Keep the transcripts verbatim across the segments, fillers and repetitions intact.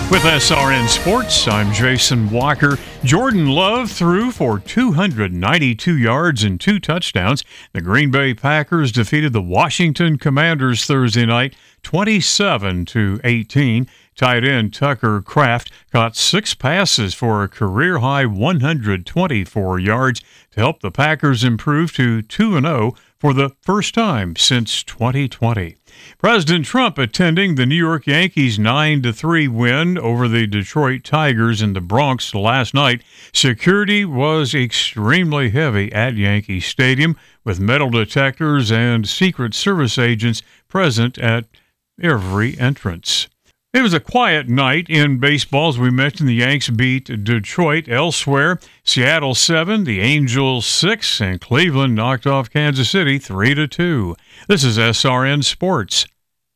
With S R N Sports, I'm Jason Walker. Jordan Love threw for two hundred ninety-two yards and two touchdowns. The Green Bay Packers defeated the Washington Commanders Thursday night, twenty-seven to eighteen. Tight end Tucker Kraft caught six passes for a career-high one hundred twenty-four yards to help the Packers improve to two and oh for the first time since twenty twenty. President Trump attending the New York Yankees nine to three win over the Detroit Tigers in the Bronx last night. Security was extremely heavy at Yankee Stadium, with metal detectors and Secret Service agents present at every entrance. It was a quiet night in baseball. As we mentioned, the Yanks beat Detroit. Elsewhere, Seattle seven, the Angels six, and Cleveland knocked off Kansas City three to two. This is S R N Sports.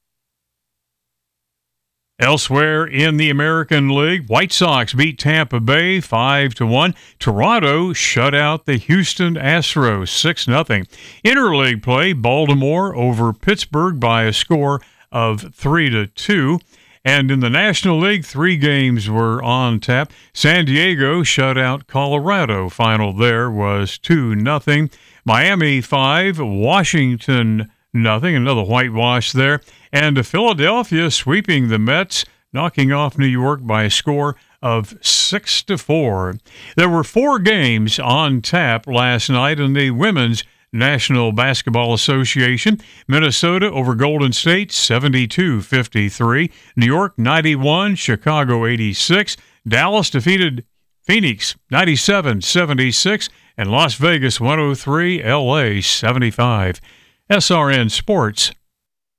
Elsewhere in the American League, White Sox beat Tampa Bay five to one. Toronto shut out the Houston Astros six nothing. Interleague play, Baltimore over Pittsburgh by a score of three to two. And in the National League, three games were on tap. San Diego shut out Colorado. Final there was two nothing. Miami five, Washington nothing. Another whitewash there. And Philadelphia sweeping the Mets, knocking off New York by a score of six to four. There were four games on tap last night in the women's National Basketball Association. Minnesota over Golden State, seventy-two fifty-three. New York, ninety-one. Chicago, eighty-six. Dallas defeated Phoenix, ninety-seven seventy-six. And Las Vegas, one oh three. L A, seventy-five. S R N Sports.